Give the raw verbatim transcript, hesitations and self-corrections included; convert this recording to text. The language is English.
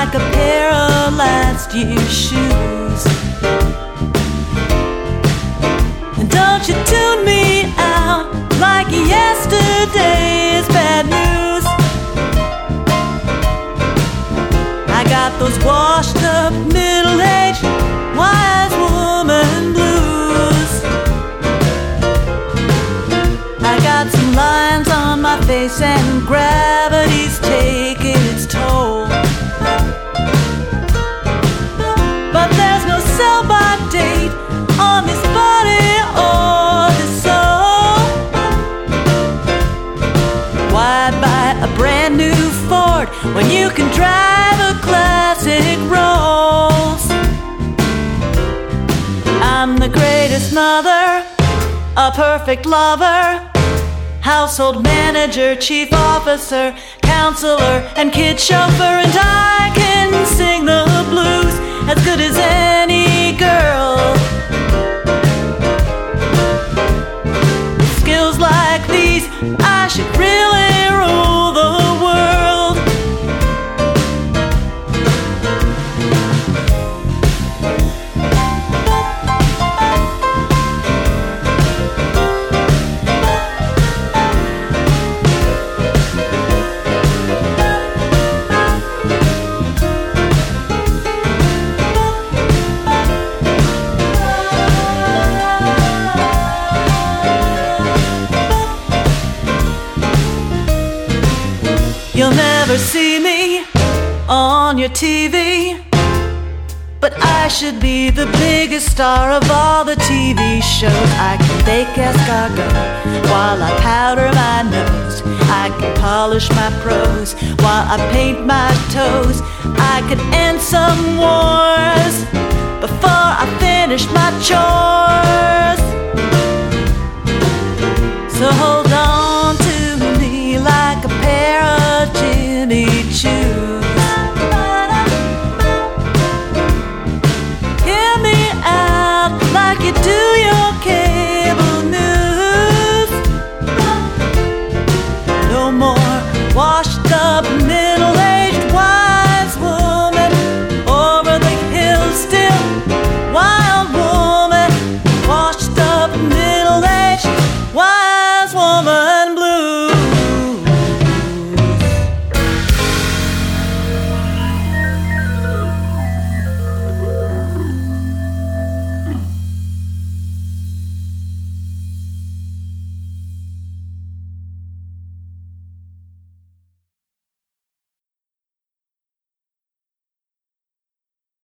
like a pair of last year's shoes. And don't you tune me out like yesterday's bad news. I got those washed up, middle-aged, wise woman blues. I got some lines on my face and gravity's taking its toll. But there's no sell-by date on this body or this soul. Why buy a brand new Ford when you can drive a classic Rolls? I'm the greatest mother, a perfect lover, household manager, chief officer, counselor, and kid chauffeur. And I can sing the blues as good as any girl. Skills like these, I should really rule the world. You'll never see me on your T V, but I should be the biggest star of all the T V shows. I can bake escargot while I powder my nose. I can polish my prose while I paint my toes. I could end some wars.